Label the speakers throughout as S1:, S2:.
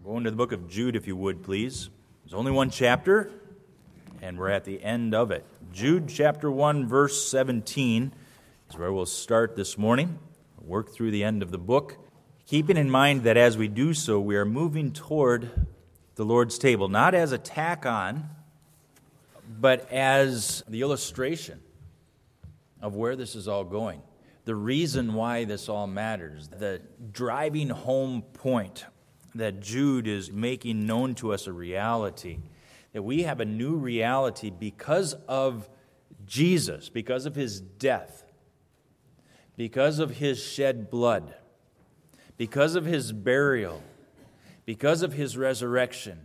S1: Go into the book of Jude, if you would, please. There's only one chapter, and we're at the end of it. Jude chapter 1, verse 17 is where we'll start this morning. We'll work through the end of the book, keeping in mind that as we do so, we are moving toward the Lord's table, not as a tack on, but as the illustration of where this is all going. The reason why this all matters, the driving home point that Jude is making known to us a reality, that we have a new reality because of Jesus, because of His death, because of His shed blood, because of His burial, because of His resurrection.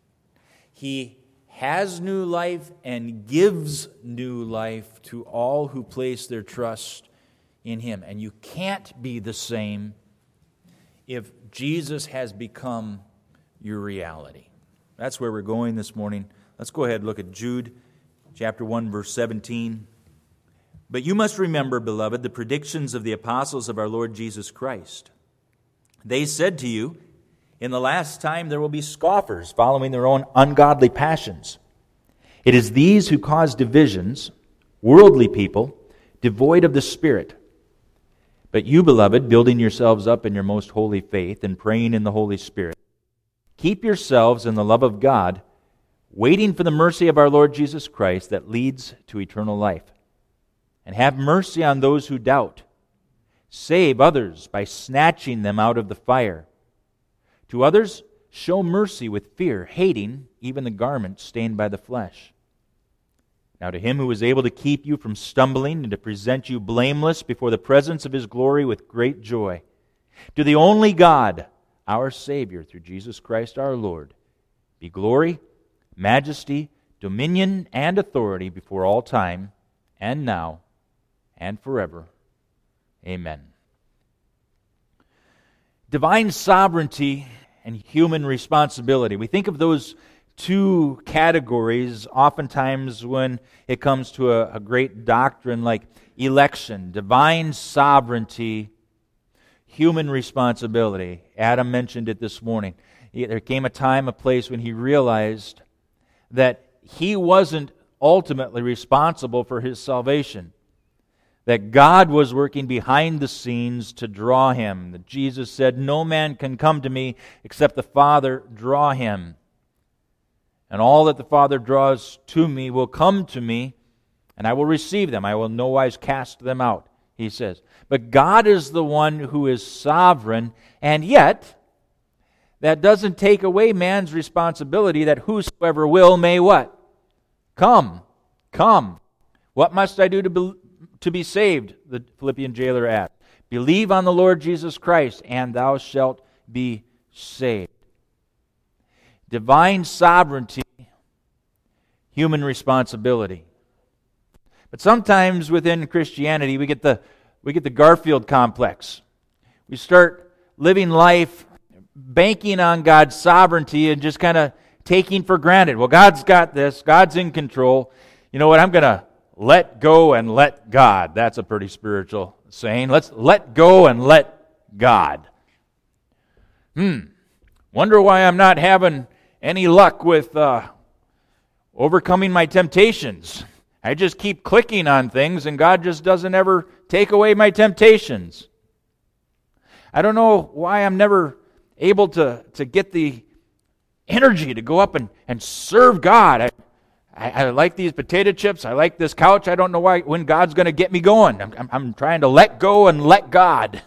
S1: He has new life and gives new life to all who place their trust in Him. And you can't be the same if Jesus has become your reality. That's where we're going this morning. Let's go ahead and look at Jude chapter 1, verse 17. But you must remember, beloved, the predictions of the apostles of our Lord Jesus Christ. They said to you, in the last time there will be scoffers following their own ungodly passions. It is these who cause divisions, worldly people, devoid of the Spirit. But you, beloved, building yourselves up in your most holy faith and praying in the Holy Spirit, keep yourselves in the love of God, waiting for the mercy of our Lord Jesus Christ that leads to eternal life. And have mercy on those who doubt. Save others by snatching them out of the fire. To others, show mercy with fear, hating even the garment stained by the flesh. Now to Him who is able to keep you from stumbling and to present you blameless before the presence of His glory with great joy, to the only God, our Savior, through Jesus Christ our Lord, be glory, majesty, dominion, and authority before all time, and now, and forever. Amen. Divine sovereignty and human responsibility. We think of those two categories oftentimes when it comes to a great doctrine like election, divine sovereignty, human responsibility. Adam mentioned it this morning. There came a time, a place when he realized that he wasn't ultimately responsible for his salvation, that God was working behind the scenes to draw him. That Jesus said, "No man can come to me except the Father draw him. And all that the Father draws to me will come to me, and I will receive them. I will no wise cast them out," he says. But God is the one who is sovereign, and yet that doesn't take away man's responsibility that whosoever will may what? Come. Come. What must I do to be saved? The Philippian jailer asked. Believe on the Lord Jesus Christ, and thou shalt be saved. Divine sovereignty, human responsibility. But sometimes within Christianity we get the Garfield complex. We start living life banking on God's sovereignty and just kind of taking for granted. Well, God's got this. God's in control. You know what? I'm going to let go and let God. That's a pretty spiritual saying. Let's let go and let God. Wonder why I'm not having any luck with overcoming my temptations. I just keep clicking on things and God just doesn't ever take away my temptations. I don't know why I'm never able to get the energy to go up and serve God. I like these potato chips. I like this couch. I don't know when God's going to get me going. I'm trying to let go and let God.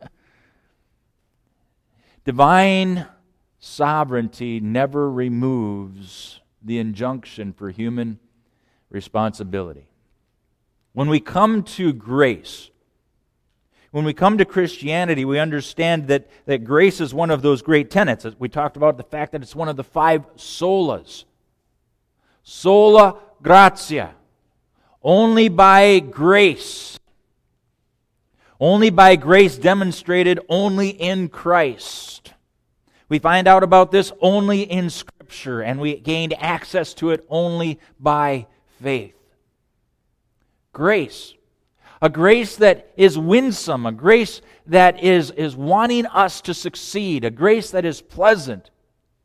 S1: Divine sovereignty never removes the injunction for human responsibility. When we come to grace, when we come to Christianity, we understand that grace is one of those great tenets. We talked about the fact that it's one of the 5 solas. Sola gratia. Only by grace. Only by grace demonstrated only in Christ. We find out about this only in Scripture, and we gained access to it only by faith. Grace. A grace that is winsome, a grace that is wanting us to succeed, a grace that is pleasant,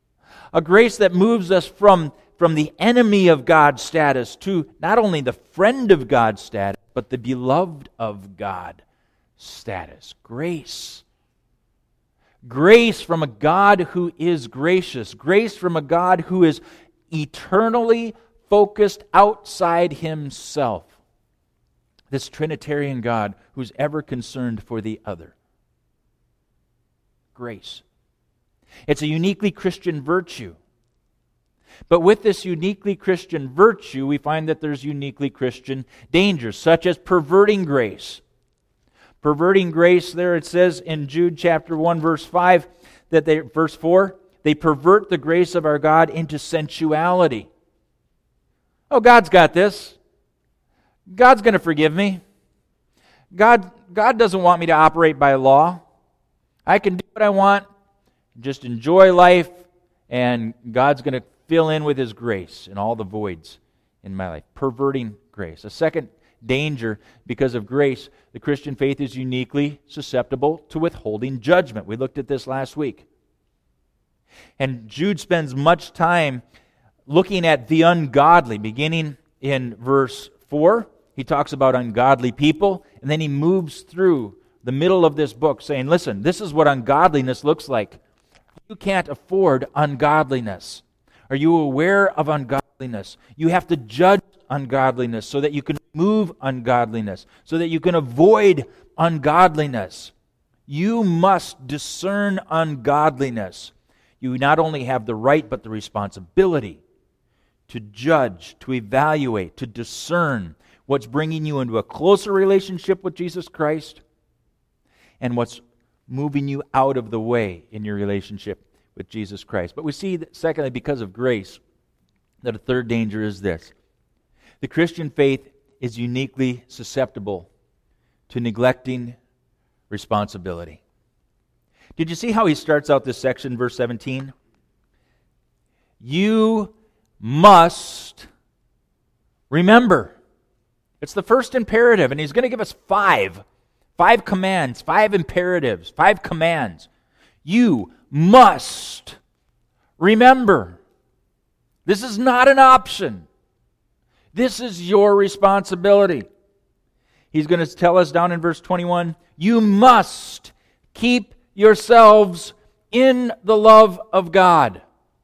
S1: A grace that moves us from the enemy of God status to not only the friend of God status, but the beloved of God status. Grace. Grace from a God who is gracious. Grace from a God who is eternally focused outside himself. This Trinitarian God who's ever concerned for the other. Grace. It's a uniquely Christian virtue. But with this uniquely Christian virtue, we find that there's uniquely Christian dangers, such as perverting grace. Perverting grace, there it says in Jude chapter 1, verse 5, verse 4, they pervert the grace of our God into sensuality. Oh, God's got this. God's going to forgive me. God doesn't want me to operate by law. I can do what I want, just enjoy life, and God's going to fill in with His grace in all the voids in my life. Perverting grace. A second danger, because of grace, the Christian faith is uniquely susceptible to withholding judgment. We looked at this last week. And Jude spends much time looking at the ungodly, beginning in verse 4. He talks about ungodly people, and then he moves through the middle of this book saying, listen, this is what ungodliness looks like. You can't afford ungodliness. Are you aware of ungodliness? You have to judge ungodliness so that you can remove ungodliness, so that you can avoid ungodliness. You must discern ungodliness. You not only have the right, but the responsibility to judge, to evaluate, to discern what's bringing you into a closer relationship with Jesus Christ and what's moving you out of the way in your relationship with Jesus Christ. But we see that, secondly, because of grace, that a third danger is this. The Christian faith is uniquely susceptible to neglecting responsibility. Did you see how he starts out this section, verse 17? You must remember. It's the first imperative, and he's going to give us five commands, 5 imperatives, 5 commands. You must remember. This is not an option. This is your responsibility. He's going to tell us down in verse 21, you must keep yourselves in the love of God.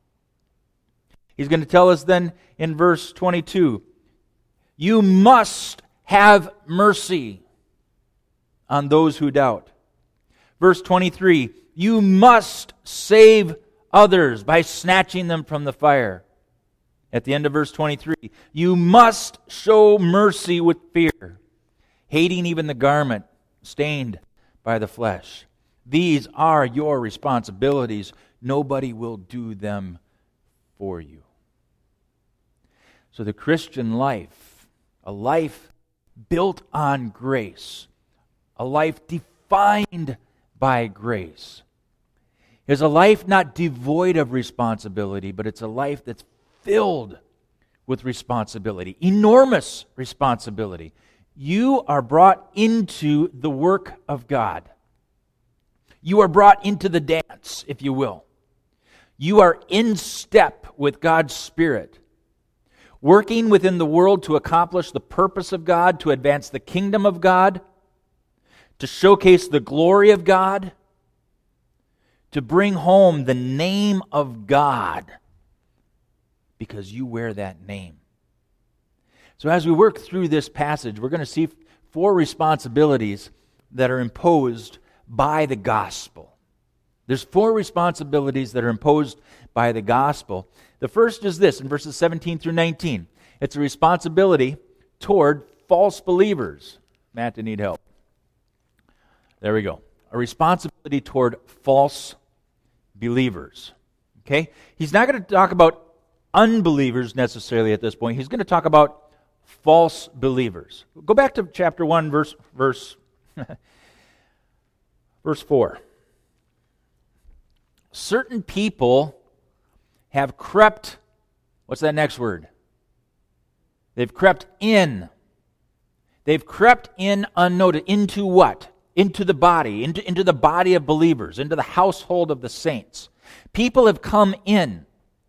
S1: He's going to tell us then in verse 22, you must have mercy on those who doubt. Verse 23, you must save others by snatching them from the fire. At the end of verse 23, you must show mercy with fear, hating even the garment stained by the flesh. These are your responsibilities. Nobody will do them for you. So the Christian life, a life built on grace, a life defined by grace, is a life not devoid of responsibility, but it's a life that's filled with responsibility, enormous responsibility. You are brought into the work of God. You are brought into the dance, if you will. You are in step with God's Spirit, working within the world to accomplish the purpose of God, to advance the kingdom of God, to showcase the glory of God, to bring home the name of God, because you wear that name. So as we work through this passage, we're going to see 4 responsibilities that are imposed by the gospel. There's 4 responsibilities that are imposed by the gospel. The first is this, in verses 17 through 19. It's a responsibility toward false believers. Matt, you need help. There we go. A responsibility toward false believers. Okay? He's not going to talk about unbelievers necessarily at this point. He's going to talk about false believers. Go back to chapter 1, verse 4. Certain people have crept, what's that next word? They've crept in. They've crept in unnoticed. Into what? Into the body, into the body of believers, into the household of the saints. People have come in.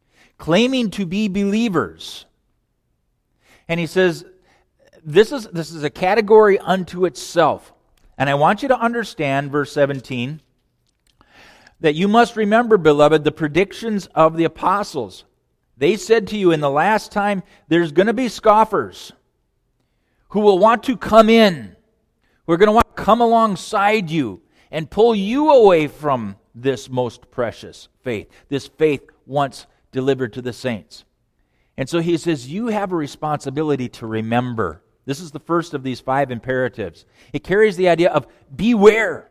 S1: claiming to be believers. And he says, this is a category unto itself. And I want you to understand, verse 17, that you must remember, beloved, the predictions of the apostles. They said to you, in the last time, there's going to be scoffers who will want to come in, who are going to want to come alongside you and pull you away from this most precious faith, this faith once delivered to the saints. And so he says, you have a responsibility to remember. This is the first of these 5 imperatives. It carries the idea of beware.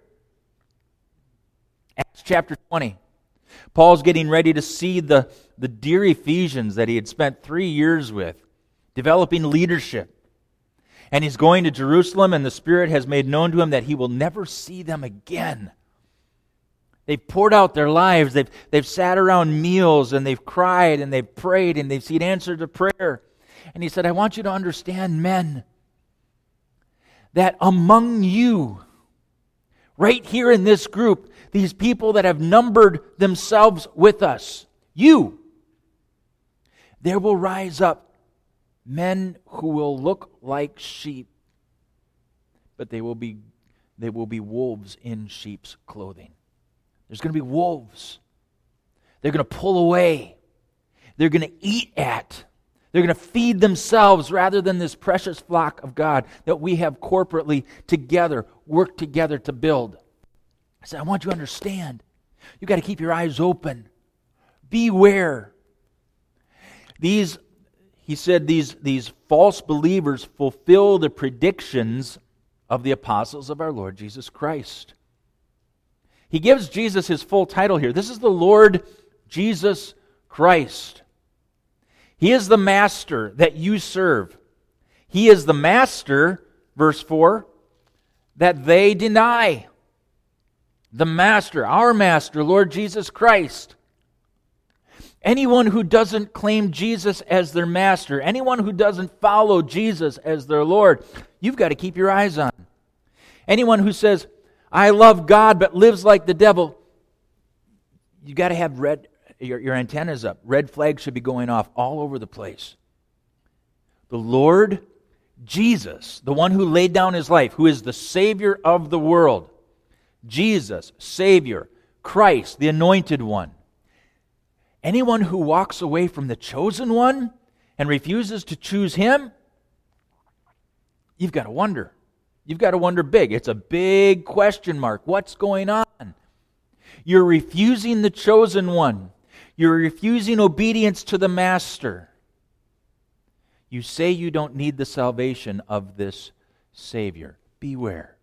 S1: Acts chapter 20. Paul's getting ready to see the dear Ephesians that he had spent 3 years with, developing leadership. And he's going to Jerusalem, and the Spirit has made known to him that he will never see them again. They've poured out their lives. They've sat around meals, and they've cried, and they've prayed, and they've seen answer to prayer. And he said, I want you to understand, men, that among you, right here in this group, these people that have numbered themselves with us, there will rise up men who will look like sheep, but they will be wolves in sheep's clothing. There's going to be wolves. They're going to pull away. They're going to eat at. They're going to feed themselves rather than this precious flock of God that we have corporately together, work together to build. I said, I want you to understand. You've got to keep your eyes open. Beware. He said these false believers fulfill the predictions of the apostles of our Lord Jesus Christ. He gives Jesus his full title here. This is the Lord Jesus Christ. He is the master that you serve. He is the master, verse 4, that they deny. The master, our master, Lord Jesus Christ. Anyone who doesn't claim Jesus as their master, anyone who doesn't follow Jesus as their Lord, you've got to keep your eyes on. Anyone who says, I love God but lives like the devil, you've got to have your antennas up. Red flags should be going off all over the place. The Lord Jesus, the one who laid down his life, who is the Savior of the world, Jesus, Savior, Christ, the Anointed One. Anyone who walks away from the chosen one and refuses to choose him, you've got to wonder. You've got to wonder big. It's a big question mark. What's going on? You're refusing the chosen one. You're refusing obedience to the master. You say you don't need the salvation of this Savior. Beware.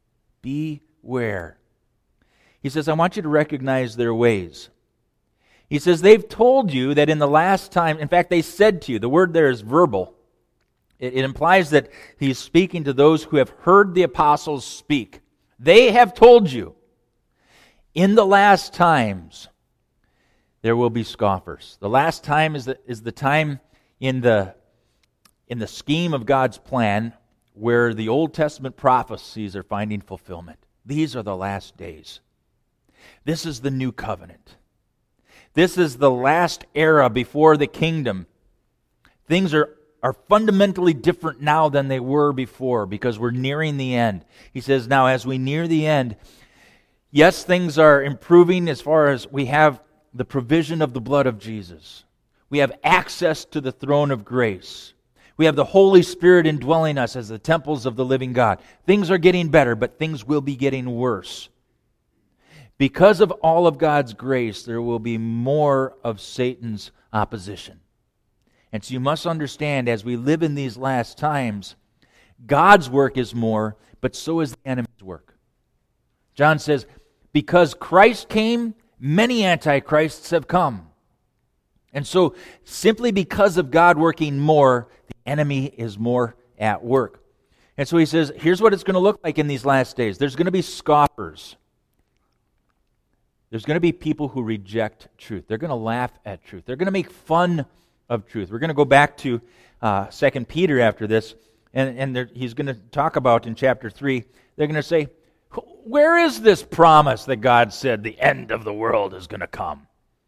S1: Beware. He says, I want you to recognize their ways. He says, they've told you that in the last time, in fact, they said to you, the word there is verbal. It implies that he's speaking to those who have heard the apostles speak. They have told you, in the last times, there will be scoffers. The last time is the time in the scheme of God's plan where the Old Testament prophecies are finding fulfillment. These are the last days. This is the new covenant. This is the last era before the kingdom. Things are fundamentally different now than they were before because we're nearing the end. He says, now as we near the end, yes, things are improving as far as we have the provision of the blood of Jesus. We have access to the throne of grace. We have the Holy Spirit indwelling us as the temples of the living God. Things are getting better, but things will be getting worse. Because of all of God's grace, there will be more of Satan's opposition. And so you must understand, as we live in these last times, God's work is more, but so is the enemy's work. John says, because Christ came, many antichrists have come. And so, simply because of God working more, the enemy is more at work. And so he says, here's what it's going to look like in these last days. There's going to be scoffers. There's going to be people who reject truth. They're going to laugh at truth. They're going to make fun of truth. We're going to go back to 2 Peter after this, and he's going to talk about in chapter 3, they're going to say, where is this promise that God said the end of the world is going to come?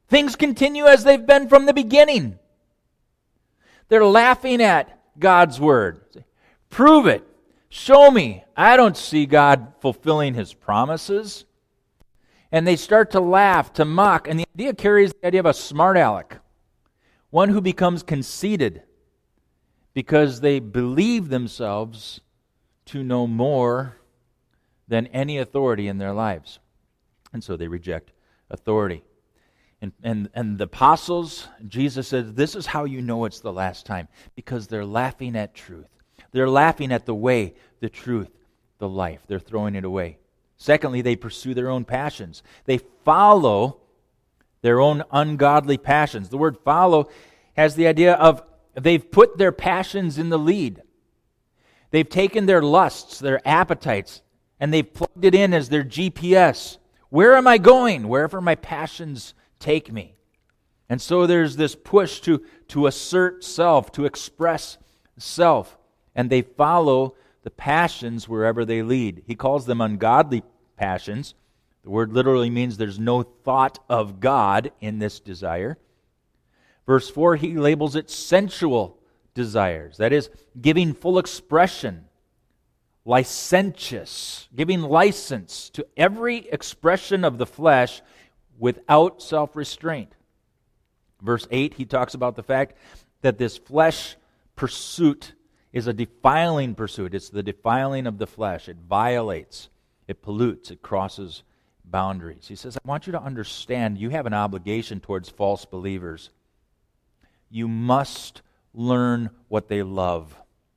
S1: Things continue as they've been from the beginning. They're laughing at God's word. Prove it. Show me. I don't see God fulfilling His promises. And they start to laugh, to mock. And the idea carries the idea of a smart aleck. One who becomes conceited because they believe themselves to know more than any authority in their lives. And so they reject authority. And the apostles, Jesus says, this is how you know it's the last time, because they're laughing at truth. They're laughing at the way, the truth, the life. They're throwing it away. Secondly, they pursue their own passions. They follow their own ungodly passions. The word follow has the idea of they've put their passions in the lead. They've taken their lusts, their appetites, and they've plugged it in as their GPS. Where am I going? Wherever my passions take me. And so there's this push to assert self, to express self. And they follow the passions wherever they lead. He calls them ungodly passions. The word literally means there's no thought of God in this desire. Verse 4, he labels it sensual desires. That is, giving full expression, licentious, giving license to every expression of the flesh without self-restraint. Verse 8, he talks about the fact that this flesh pursuit is a defiling pursuit. It's the defiling of the flesh. It violates, it pollutes, it crosses boundaries. He says, I want you to understand you have an obligation towards false believers. You must learn what they love.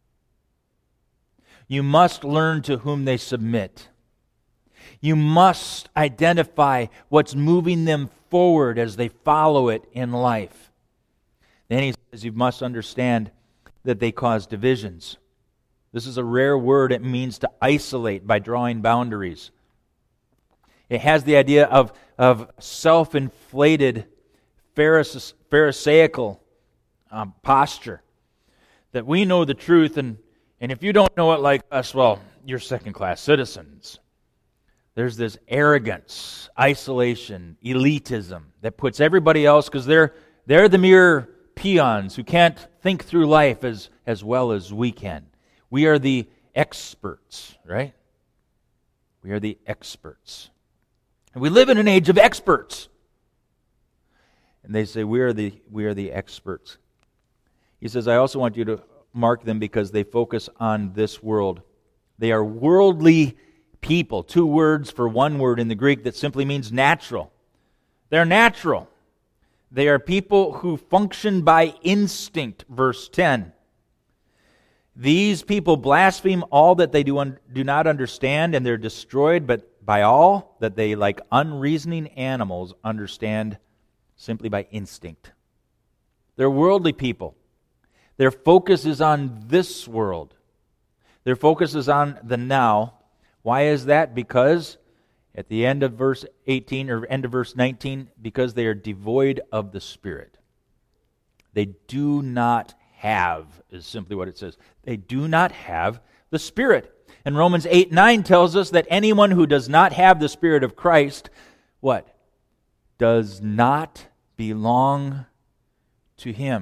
S1: You must learn to whom they submit. You must identify what's moving them forward as they follow it in life. Then he says you must understand that they cause divisions. This is a rare word. It means to isolate by drawing boundaries. It has the idea of self-inflated Pharisaical posture. That we know the truth, and if you don't know it like us, well, you're second-class citizens. There's this arrogance, isolation, elitism that puts everybody else, because they're the mere peons who can't think through life as well as we can. We are the experts, right? We are the experts. And we live in an age of experts. And they say, we are the experts. He says, I also want you to mark them because they focus on this world. They are worldly people. 2 words for one word in the Greek that simply means natural. They're natural. They are people who function by instinct, verse 10. These people blaspheme all that they do not understand, and they're destroyed, but by all that they, like unreasoning animals, understand simply by instinct. They're worldly people. Their focus is on this world. Their focus is on the now. Why is that? Because at the end of verse 18 or end of verse 19, because they are devoid of the Spirit. They do not have, is simply what it says. They do not have the Spirit. And Romans 8:9 tells us that anyone who does not have the Spirit of Christ, what? Does not belong to Him.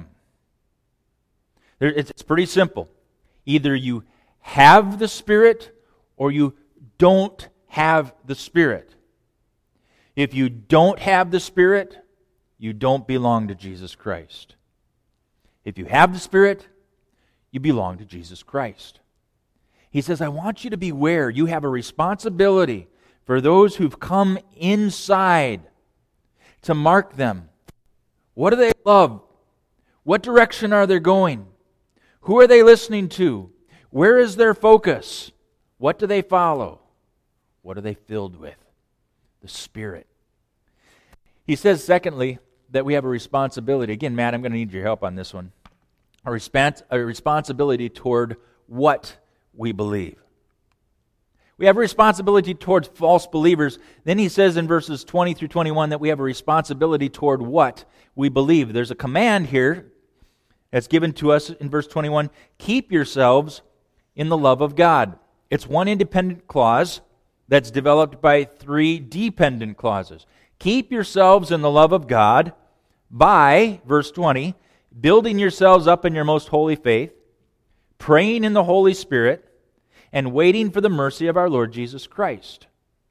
S1: It's pretty simple. Either you have the Spirit or you don't have the Spirit. If you don't have the Spirit, you don't belong to Jesus Christ. If you have the Spirit, you belong to Jesus Christ. He says, I want you to beware. You have a responsibility for those who've come inside to mark them. What do they love? What direction are they going? Who are they listening to? Where is their focus? What do they follow? What are they filled with? The Spirit. He says, secondly, that we have a responsibility. Again, Matt, I'm going to need your help on this one. A responsibility toward what we believe. We have a responsibility towards false believers. Then he says in verses 20 through 21 that we have a responsibility toward what we believe. There's a command here that's given to us in verse 21. Keep yourselves in the love of God. It's one independent clause that's developed by 3 dependent clauses. Keep yourselves in the love of God by, verse 20, building yourselves up in your most holy faith, praying in the Holy Spirit, and waiting for the mercy of our Lord Jesus Christ.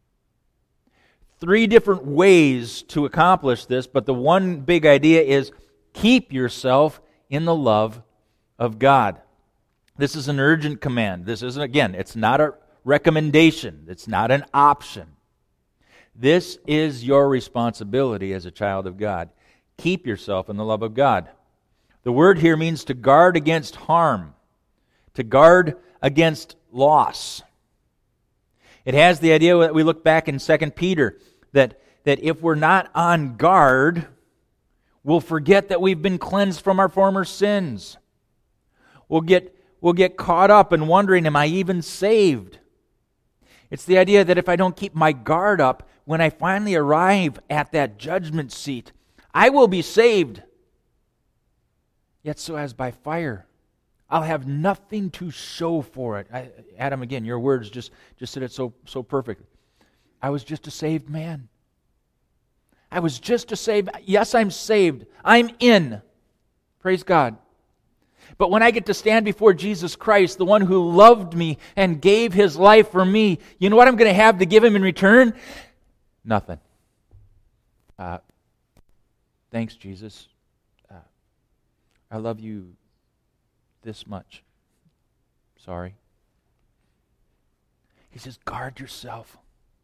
S1: 3 different ways to accomplish this, but the one big idea is keep yourself in the love of God. This is an urgent command. This isn't, again, it's not a recommendation. It's not an option. This is your responsibility as a child of God. Keep yourself in the love of God. The word here means to guard against harm, to guard against loss. It has the idea that we look back in 2 Peter, that if we're not on guard, we'll forget that we've been cleansed from our former sins. We'll get caught up in wondering, am I even saved? It's the idea that if I don't keep my guard up, when I finally arrive at that judgment seat, I will be saved, yet so as by fire. I'll have nothing to show for it. Adam, again, your words just said it so perfect. I was just a saved man. I was just a saved. Yes, I'm saved. I'm in. Praise God. But when I get to stand before Jesus Christ, the one who loved me and gave His life for me, you know what I'm going to have to give Him in return? Nothing. Thanks, Jesus. I love you this much. Sorry. He says, guard yourself.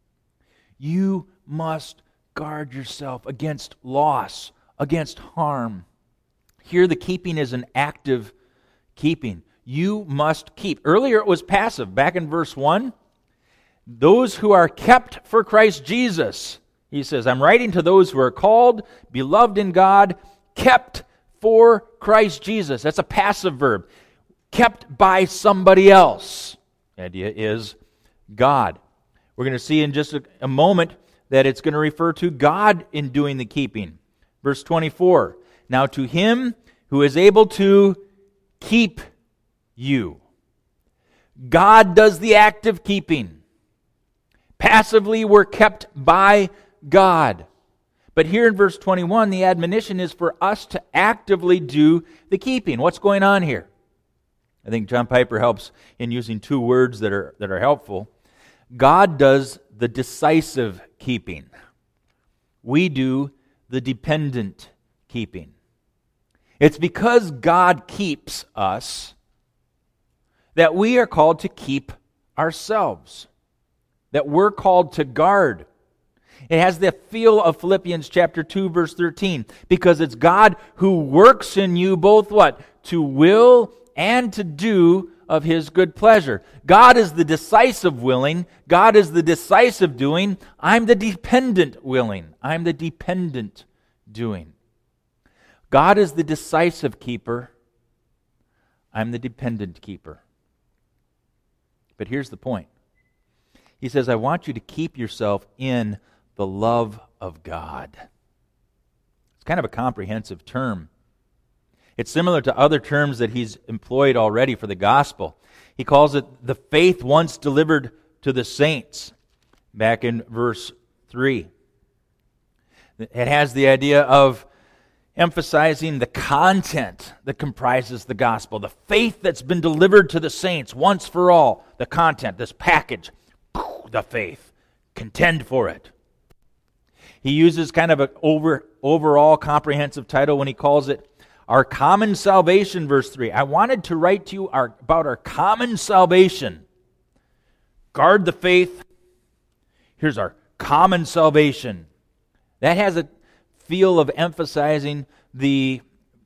S1: You must guard yourself against loss, against harm. Here the keeping is an active keeping. You must keep. Earlier it was passive. Back in verse 1, those who are kept for Christ Jesus. He says, I'm writing to those who are called, beloved in God, kept for Christ Jesus. That's a passive verb. Kept by somebody else. The idea is God. We're going to see in just a moment that it's going to refer to God in doing the keeping. Verse 24, now to Him who is able to keep you. God does the active keeping. Passively, we're kept by God. But here in verse 21, the admonition is for us to actively do the keeping. What's going on here? I think John Piper helps in using 2 words that are helpful. God does the decisive keeping. We do the dependent keeping. It's because God keeps us that we are called to keep ourselves, that we're called to guard. It has the feel of Philippians chapter 2, verse 13, because it's God who works in you both what? To will and to do of His good pleasure. God is the decisive willing. God is the decisive doing. I'm the dependent willing. I'm the dependent doing. God is the decisive keeper. I'm the dependent keeper. But here's the point. He says, I want you to keep yourself in the love of God. It's kind of a comprehensive term. It's similar to other terms that he's employed already for the gospel. He calls it the faith once delivered to the saints, back in verse 3. It has the idea of emphasizing the content that comprises the gospel, the faith that's been delivered to the saints once for all, the content, this package, the faith. Contend for it. He uses kind of an overall comprehensive title when he calls it our common salvation, verse 3. I wanted to write to you about our common salvation. Guard the faith. Here's our common salvation. That has a feel of emphasizing the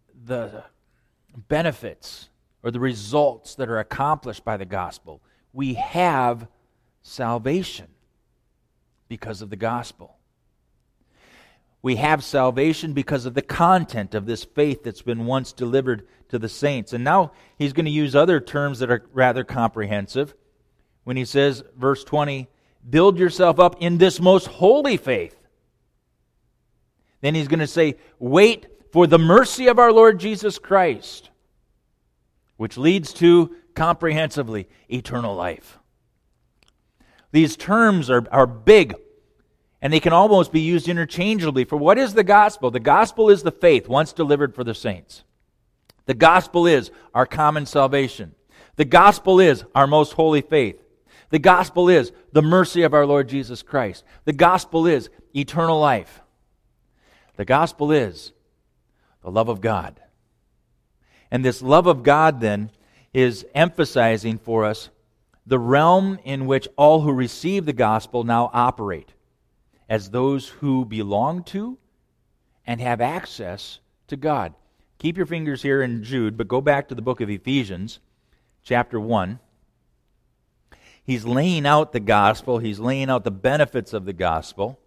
S1: benefits or the results that are accomplished by the gospel. We have salvation because of the gospel. We have salvation because of the content of this faith that's been once delivered to the saints. And now he's going to use other terms that are rather comprehensive when he says, verse 20, build yourself up in this most holy faith. Then he's going to say, wait for the mercy of our Lord Jesus Christ, which leads to, comprehensively, eternal life. These terms are big. And they can almost be used interchangeably. For what is the gospel? The gospel is the faith once delivered for the saints. The gospel is our common salvation. The gospel is our most holy faith. The gospel is the mercy of our Lord Jesus Christ. The gospel is eternal life. The gospel is the love of God. And this love of God then is emphasizing for us the realm in which all who receive the gospel now operate as those who belong to and have access to God. Keep your fingers here in Jude, but go back to the book of Ephesians, chapter 1. He's laying out the gospel. He's laying out the benefits of the gospel.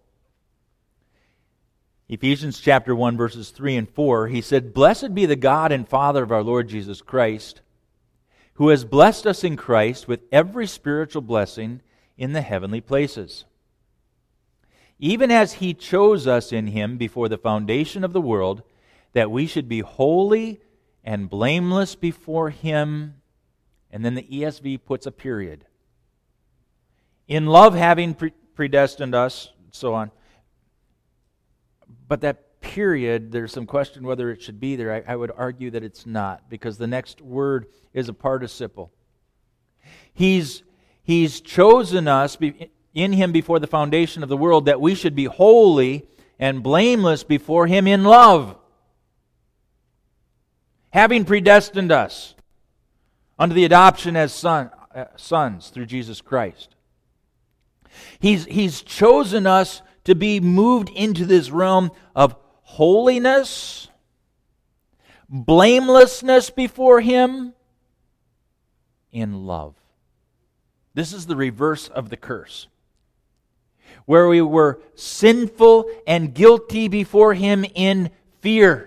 S1: Ephesians chapter 1, verses 3 and 4, he said, "Blessed be the God and Father of our Lord Jesus Christ, who has blessed us in Christ with every spiritual blessing in the heavenly places, even as He chose us in Him before the foundation of the world, that we should be holy and blameless before Him." And then the ESV puts a period. "In love having predestined us," so on. But that period, there's some question whether it should be there. I would argue that it's not, because the next word is a participle. He's chosen us in Him before the foundation of the world, that we should be holy and blameless before Him in love, having predestined us unto the adoption as sons through Jesus Christ. He's chosen us to be moved into this realm of holiness, blamelessness before Him, in love. This is the reverse of the curse, where we were sinful and guilty before Him in fear.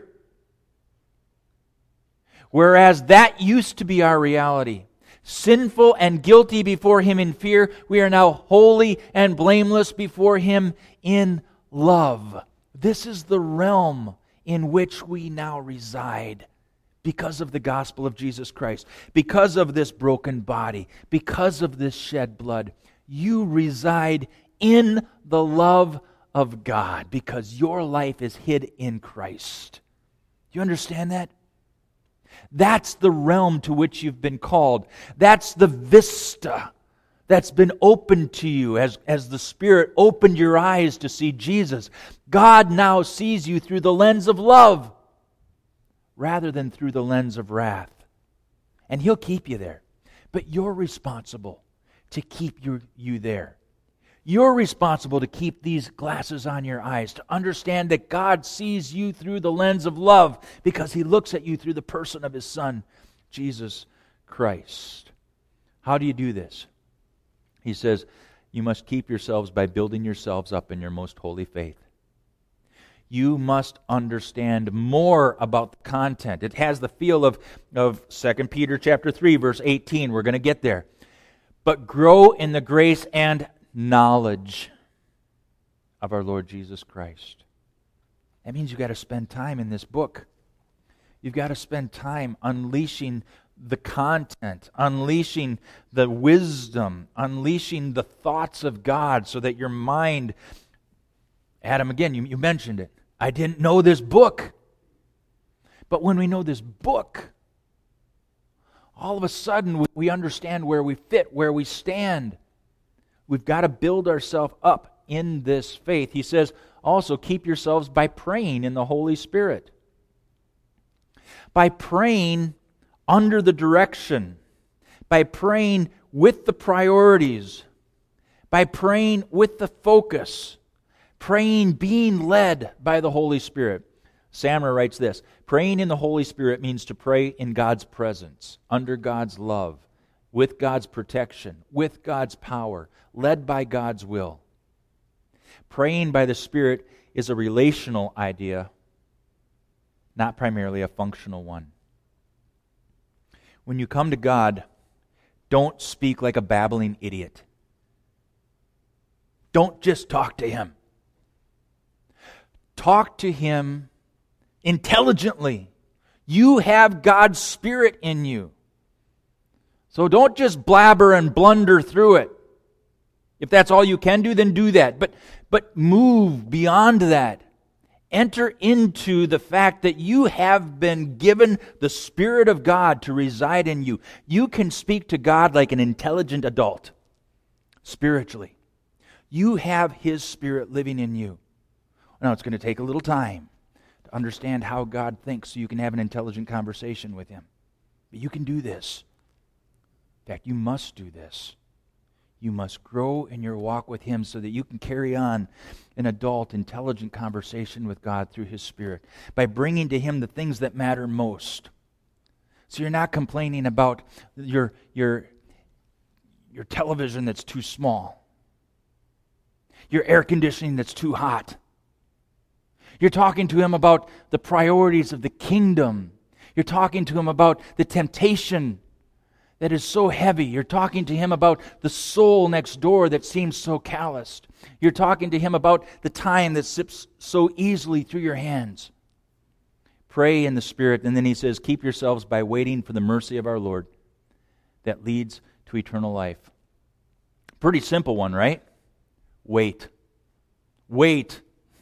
S1: Whereas that used to be our reality. Sinful and guilty before Him in fear, we are now holy and blameless before Him in love. This is the realm in which we now reside because of the gospel of Jesus Christ, because of this broken body, because of this shed blood. You reside in the love of God because your life is hid in Christ. Do you understand that? That's the realm to which you've been called. That's the vista that's been opened to you as the Spirit opened your eyes to see Jesus. God now sees you through the lens of love rather than through the lens of wrath. And He'll keep you there. But you're responsible to keep you there. You're responsible to keep these glasses on your eyes, to understand that God sees you through the lens of love because He looks at you through the person of His Son, Jesus Christ. How do you do this? He says, you must keep yourselves by building yourselves up in your most holy faith. You must understand more about the content. It has the feel of 2 Peter chapter 3, verse 18. We're going to get there. But grow in the grace and knowledge of our Lord Jesus Christ. That means you've got to spend time in this book. You've got to spend time unleashing the content, unleashing the wisdom, unleashing the thoughts of God so that your mind... Adam, again, you mentioned it. I didn't know this book. But when we know this book, all of a sudden we understand where we fit, where we stand. We've got to build ourselves up in this faith. He says, also keep yourselves by praying in the Holy Spirit. By praying under the direction. By praying with the priorities. By praying with the focus. Praying being led by the Holy Spirit. Samra writes this, praying in the Holy Spirit means to pray in God's presence, under God's love, with God's protection, with God's power, led by God's will. Praying by the Spirit is a relational idea, not primarily a functional one. When you come to God, don't speak like a babbling idiot. Don't just talk to Him. Talk to Him intelligently. You have God's Spirit in you. So don't just blabber and blunder through it. If that's all you can do, then do that. But move beyond that. Enter into the fact that you have been given the Spirit of God to reside in you. You can speak to God like an intelligent adult, spiritually. You have His Spirit living in you. Now, it's going to take a little time to understand how God thinks so you can have an intelligent conversation with Him. But you can do this. In fact, you must do this. You must grow in your walk with Him so that you can carry on an adult, intelligent conversation with God through His Spirit by bringing to Him the things that matter most. So you're not complaining about your television that's too small, your air conditioning that's too hot. You're talking to Him about the priorities of the kingdom. You're talking to Him about the temptation that is so heavy. You're talking to Him about the soul next door that seems so calloused. You're talking to Him about the time that slips so easily through your hands. Pray in the Spirit, and then He says, keep yourselves by waiting for the mercy of our Lord that leads to eternal life. Pretty simple one, right? Wait. Wait.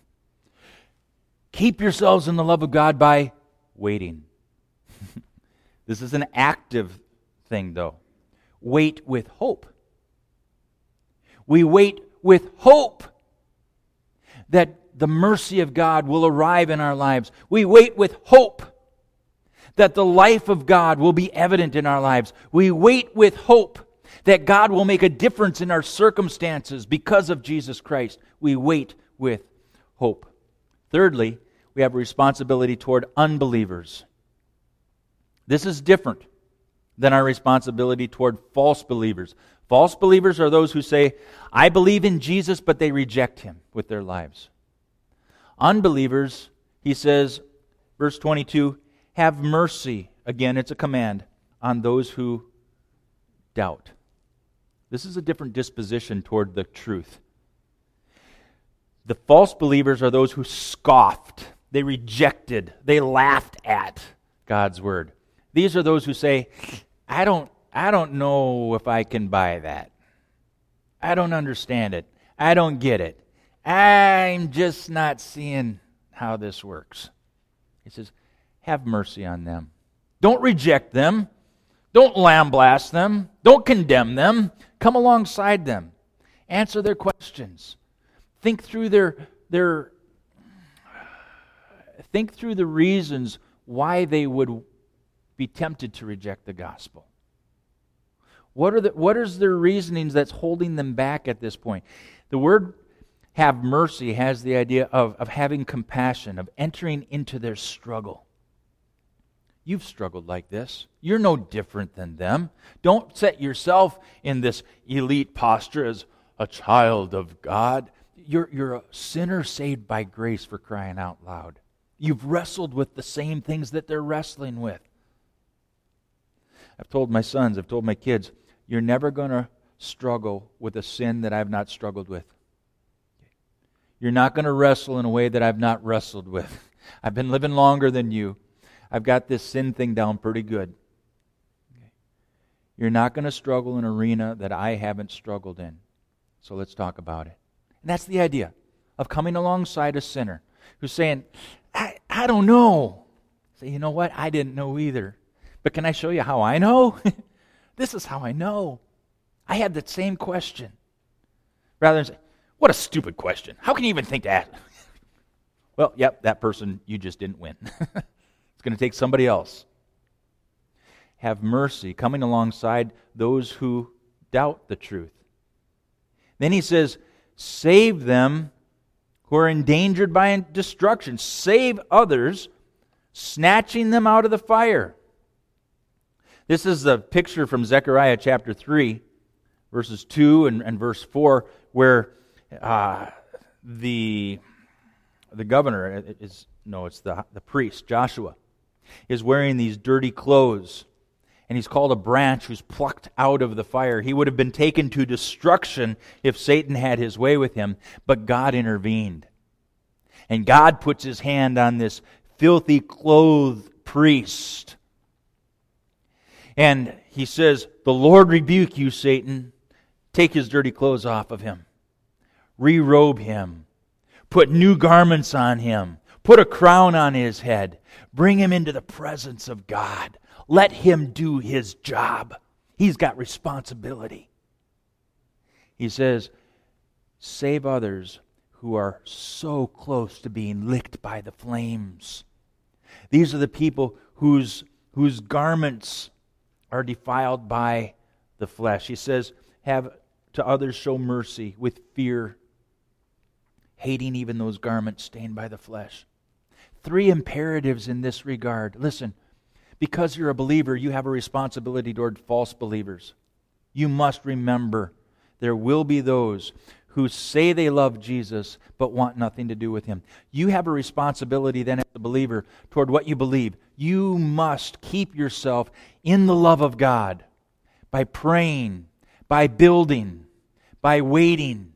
S1: Keep yourselves in the love of God by waiting. This is an active thing, though. Wait with hope. We wait with hope that the mercy of God will arrive in our lives. We wait with hope that the life of God will be evident in our lives. We wait with hope that God will make a difference in our circumstances because of Jesus Christ. We wait with hope. Thirdly, we have a responsibility toward unbelievers. This is different than our responsibility toward false believers. False believers are those who say, I believe in Jesus, but they reject Him with their lives. Unbelievers, he says, verse 22, have mercy, again it's a command, on those who doubt. This is a different disposition toward the truth. The false believers are those who scoffed, they rejected, they laughed at God's Word. These are those who say, I don't know if I can buy that. I don't understand it. I don't get it. I'm just not seeing how this works. He says, have mercy on them. Don't reject them. Don't lambaste them. Don't condemn them. Come alongside them. Answer their questions. Think through the reasons why they would be tempted to reject the gospel. What is their reasonings that's holding them back at this point? The word have mercy has the idea of having compassion, of entering into their struggle. You've struggled like this. You're no different than them. Don't set yourself in this elite posture as a child of God. You're a sinner saved by grace, for crying out loud. You've wrestled with the same things that they're wrestling with. I've told my sons, I've told my kids, you're never going to struggle with a sin that I've not struggled with. You're not going to wrestle in a way that I've not wrestled with. I've been living longer than you. I've got this sin thing down pretty good. You're not going to struggle in an arena that I haven't struggled in. So let's talk about it. And that's the idea of coming alongside a sinner who's saying, I don't know. Say, you know what? I didn't know either. But can I show you how I know? This is how I know. I had that same question. Rather than say, what a stupid question. How can you even think that? Well, yep, that person, you just didn't win. It's going to take somebody else. Have mercy, coming alongside those who doubt the truth. Then he says, save them who are endangered by destruction. Save others, snatching them out of the fire. This is a picture from Zechariah chapter 3, verses 2 and verse 4, where the governor it's the priest, Joshua, is wearing these dirty clothes. And he's called a branch who's plucked out of the fire. He would have been taken to destruction if Satan had his way with him, but God intervened. And God puts his hand on this filthy clothed priest. And he says, the Lord rebuke you, Satan. Take his dirty clothes off of him. Re-robe him. Put new garments on him. Put a crown on his head. Bring him into the presence of God. Let him do his job. He's got responsibility. He says, save others who are so close to being licked by the flames. These are the people whose garments are defiled by the flesh. He says, have to others show mercy with fear, hating even those garments stained by the flesh. 3 imperatives in this regard. Listen, because you're a believer, you have a responsibility toward false believers. You must remember there will be those who say they love Jesus but want nothing to do with him. You have a responsibility then as a believer toward what you believe. You must keep yourself in the love of God by praying, by building, by waiting.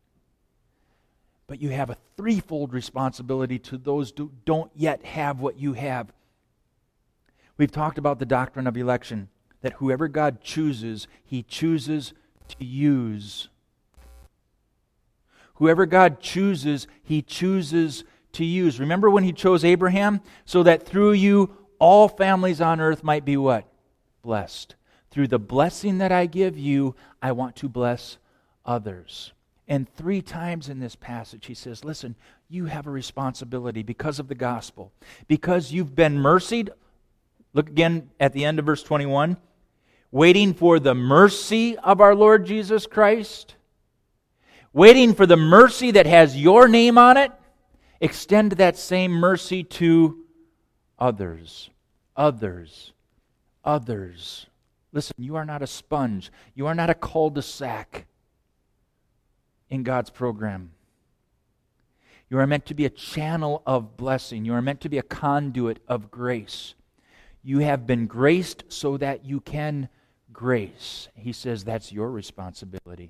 S1: But you have a threefold responsibility to those who don't yet have what you have. We've talked about the doctrine of election, that whoever God chooses, he chooses to use. Whoever God chooses, he chooses to use. Remember when he chose Abraham? So that through you, all families on earth might be what? Blessed. Through the blessing that I give you, I want to bless others. And 3 times in this passage he says, listen, you have a responsibility because of the gospel. Because you've been mercied. Look again at the end of verse 21. Waiting for the mercy of our Lord Jesus Christ. Waiting for the mercy that has your name on it. Extend that same mercy to others. Others. Others. Listen, you are not a sponge. You are not a cul-de-sac in God's program. You are meant to be a channel of blessing. You are meant to be a conduit of grace. You have been graced so that you can grace. He says that's your responsibility.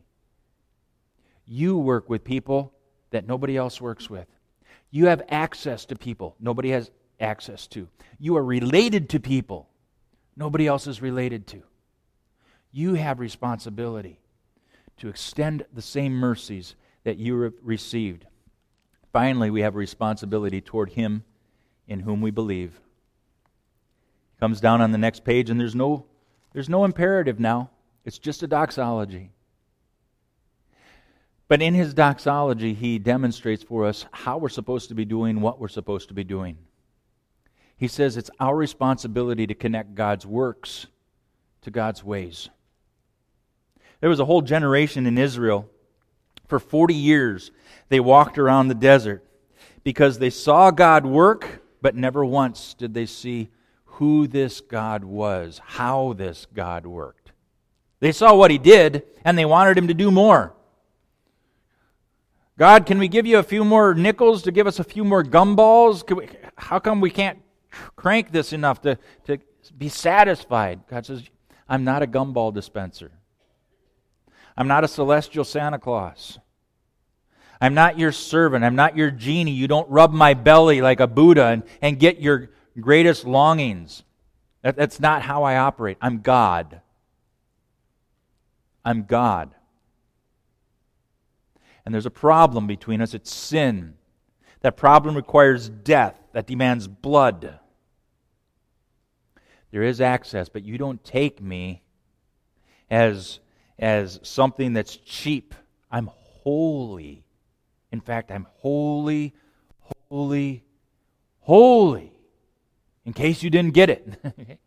S1: You work with people that nobody else works with. You have access to people nobody has access to. You are related to people nobody else is related to. You have responsibility to extend the same mercies that you have received. Finally, we have a responsibility toward him in whom we believe. Comes down on the next page, and there's no imperative now. It's just a doxology. But in his doxology, he demonstrates for us how we're supposed to be doing what we're supposed to be doing. He says it's our responsibility to connect God's works to God's ways. There was a whole generation in Israel. For 40 years, they walked around the desert because they saw God work, but never once did they see who this God was, how this God worked. They saw what he did, and they wanted him to do more. God, can we give you a few more nickels to give us a few more gumballs? How come we can't crank this enough to be satisfied? God says, I'm not a gumball dispenser. I'm not a celestial Santa Claus. I'm not your servant. I'm not your genie. You don't rub my belly like a Buddha and get your greatest longings. That's not how I operate. I'm God. I'm God. And there's a problem between us. It's sin. That problem requires death. That demands blood. There is access, but you don't take me as something that's cheap. I'm holy. In fact, I'm holy, holy, holy. In case you didn't get it.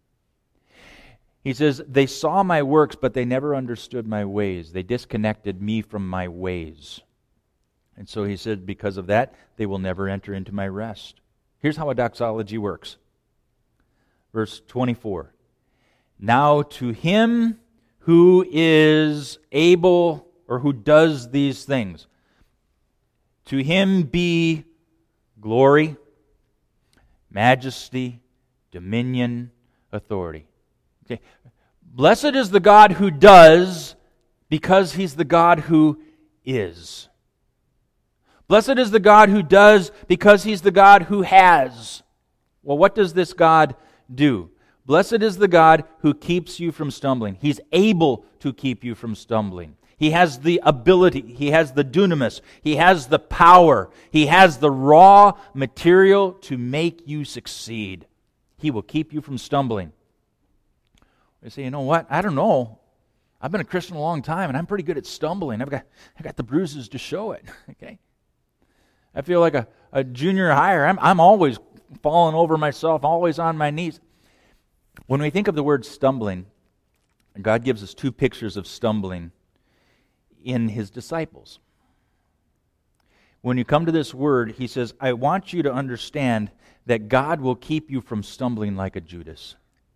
S1: He says, they saw my works, but they never understood my ways. They disconnected me from my ways. And so he said, because of that, they will never enter into my rest. Here's how a doxology works. Verse 24. Now to him who is able, or who does these things, to him be glory, majesty, dominion, authority. Okay. Blessed is the God who does, because he's the God who is. Blessed is the God who does, because he's the God who has. Well, what does this God do? Blessed is the God who keeps you from stumbling. He's able to keep you from stumbling. He has the ability. He has the dunamis. He has the power. He has the raw material to make you succeed. He will keep you from stumbling. You say, you know what? I don't know. I've been a Christian a long time, and I'm pretty good at stumbling. I got the bruises to show it. Okay, I feel like a junior higher. I'm always falling over myself, always on my knees. When we think of the word stumbling, God gives us two pictures of stumbling in His disciples. When you come to this word, He says, I want you to understand that God will keep you from stumbling like a Judas.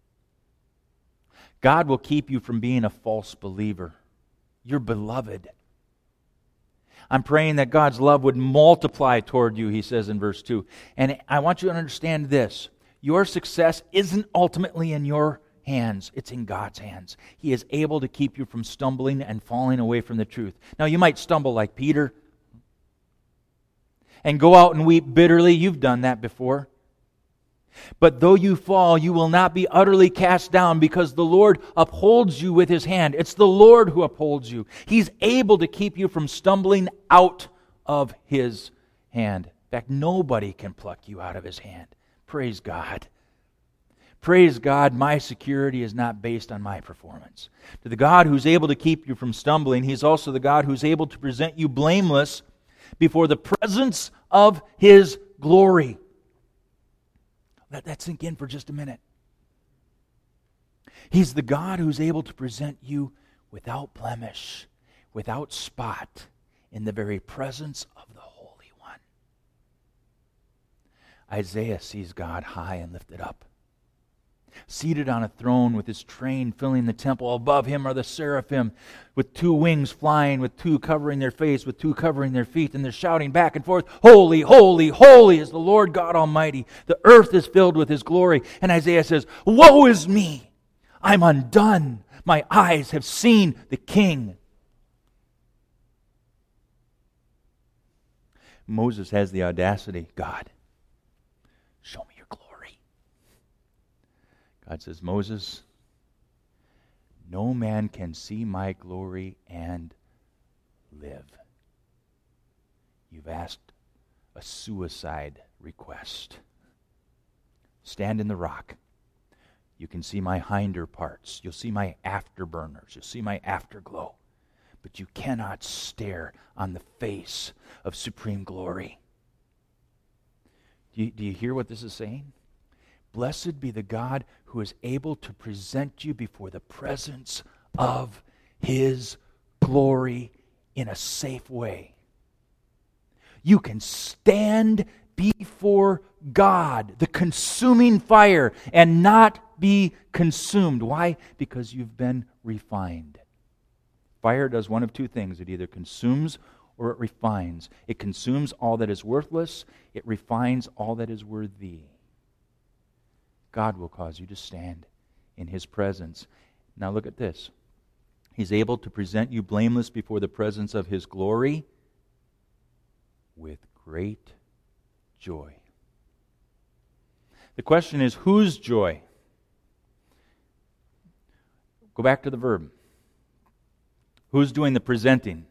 S1: God will keep you from being a false believer. You're beloved. I'm praying that God's love would multiply toward you, He says in verse 2. And I want you to understand this. Your success isn't ultimately in your hands. It's in God's hands. He is able to keep you from stumbling and falling away from the truth. Now, you might stumble like Peter and go out and weep bitterly. You've done that before. But though you fall, you will not be utterly cast down because the Lord upholds you with His hand. It's the Lord who upholds you. He's able to keep you from stumbling out of His hand. In fact, nobody can pluck you out of His hand. Praise God. Praise God, my security is not based on my performance. To the God who's able to keep you from stumbling, He's also the God who's able to present you blameless before the presence of His glory. Let that sink in for just a minute. He's the God who's able to present you without blemish, without spot, in the very presence of the Holy One. Isaiah sees God high and lifted up, seated on a throne with His train filling the temple. Above Him are the seraphim with two wings flying, with two covering their face, with two covering their feet, and they're shouting back and forth, Holy, holy, holy is the Lord God Almighty. The earth is filled with His glory. And Isaiah says, Woe is me! I'm undone. My eyes have seen the King. Moses has the audacity, God, show me your glory. God says, Moses, no man can see my glory and live. You've asked a suicide request. Stand in the rock. You can see my hinder parts. You'll see my afterburners. You'll see my afterglow. But you cannot stare on the face of supreme glory. Do you hear what this is saying? Blessed be the God who is able to present you before the presence of His glory in a safe way. You can stand before God, the consuming fire, and not be consumed. Why? Because you've been refined. Fire does one of two things. It either consumes or it refines. It consumes all that is worthless. It refines all that is worthy. God will cause you to stand in His presence. Now look at this. He's able to present you blameless before the presence of His glory with great joy. The question is, whose joy? Go back to the verb. Who's doing the presenting?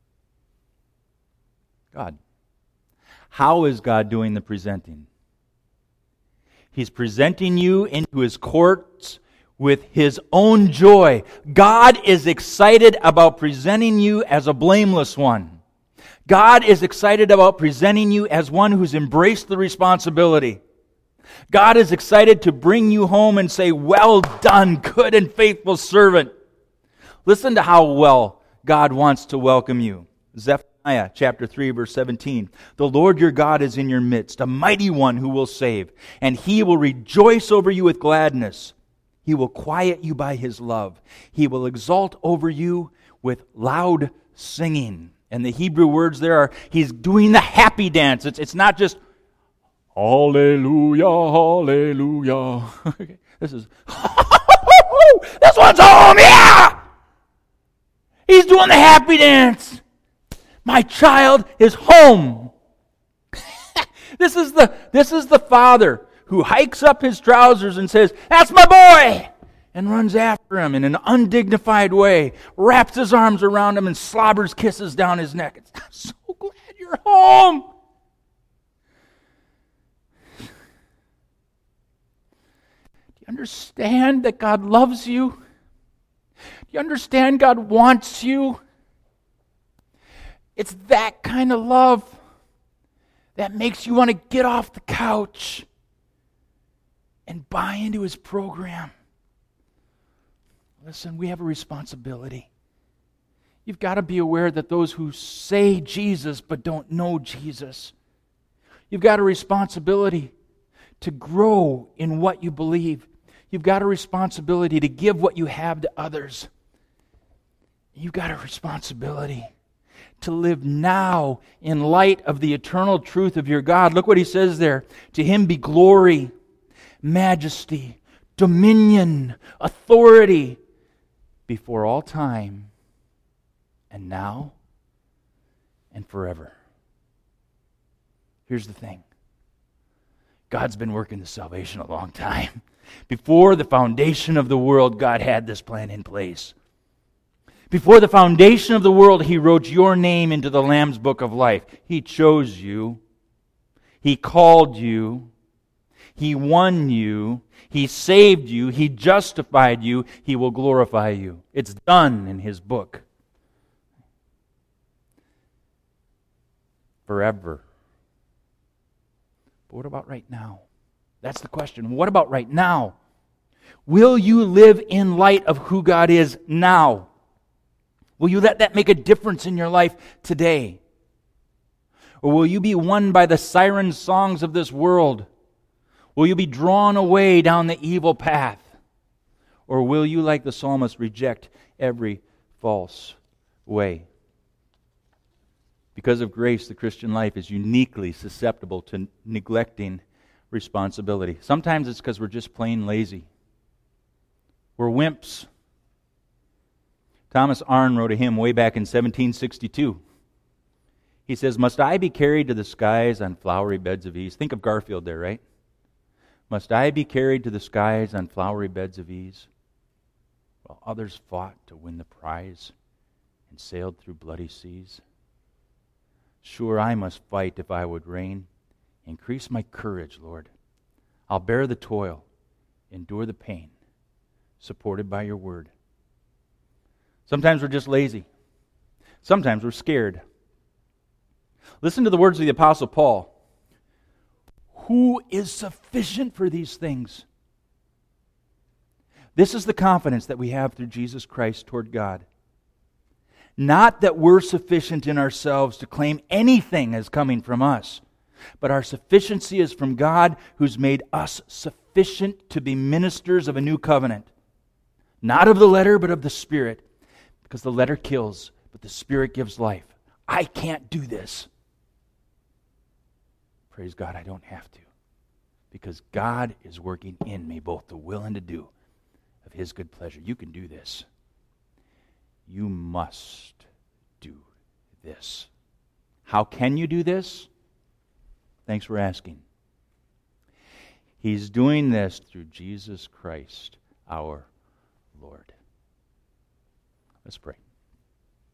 S1: God. How is God doing the presenting? He's presenting you into His courts with His own joy. God is excited about presenting you as a blameless one. God is excited about presenting you as one who's embraced the responsibility. God is excited to bring you home and say, well done, good and faithful servant. Listen to how well God wants to welcome you. Zephaniah chapter 3, verse 17. The Lord your God is in your midst, a mighty one who will save, and He will rejoice over you with gladness. He will quiet you by His love. He will exalt over you with loud singing. And the Hebrew words there are, He's doing the happy dance. It's not just, hallelujah, hallelujah. This is, this one's home, yeah! He's doing the happy dance. My child is home. This is the Father who hikes up his trousers and says, "That's my boy!" and runs after him in an undignified way, wraps his arms around him and slobbers kisses down his neck. I'm so glad you're home. Do you understand that God loves you? Do you understand God wants you? It's that kind of love that makes you want to get off the couch and buy into His program. Listen, we have a responsibility. You've got to be aware that those who say Jesus but don't know Jesus, you've got a responsibility to grow in what you believe. You've got a responsibility to give what you have to others. You've got a responsibility to live now in light of the eternal truth of your God. Look what he says there. To Him be glory, majesty, dominion, authority before all time, and now, and forever. Here's the thing. God's been working the salvation a long time. Before the foundation of the world, God had this plan in place. Before the foundation of the world, He wrote your name into the Lamb's book of life. He chose you. He called you. He won you. He saved you. He justified you. He will glorify you. It's done in His book. Forever. But what about right now? That's the question. What about right now? Will you live in light of who God is now? Will you let that make a difference in your life today? Or will you be won by the siren songs of this world? Will you be drawn away down the evil path? Or will you, like the psalmist, reject every false way? Because of grace, the Christian life is uniquely susceptible to neglecting responsibility. Sometimes it's because we're just plain lazy. We're wimps. Thomas Arne wrote a hymn way back in 1762. He says, "Must I be carried to the skies on flowery beds of ease?" Think of Garfield there, right? "Must I be carried to the skies on flowery beds of ease, while others fought to win the prize and sailed through bloody seas? Sure, I must fight if I would reign. Increase my courage, Lord. I'll bear the toil, endure the pain, supported by your word." Sometimes we're just lazy. Sometimes we're scared. Listen to the words of the Apostle Paul. Who is sufficient for these things? This is the confidence that we have through Jesus Christ toward God. Not that we're sufficient in ourselves to claim anything as coming from us, but our sufficiency is from God, who's made us sufficient to be ministers of a new covenant. Not of the letter, but of the Spirit. Because the letter kills, but the Spirit gives life. I can't do this. Praise God, I don't have to. Because God is working in me both to will and to do of His good pleasure. You can do this. You must do this. How can you do this? Thanks for asking. He's doing this through Jesus Christ, our Lord. Let's pray.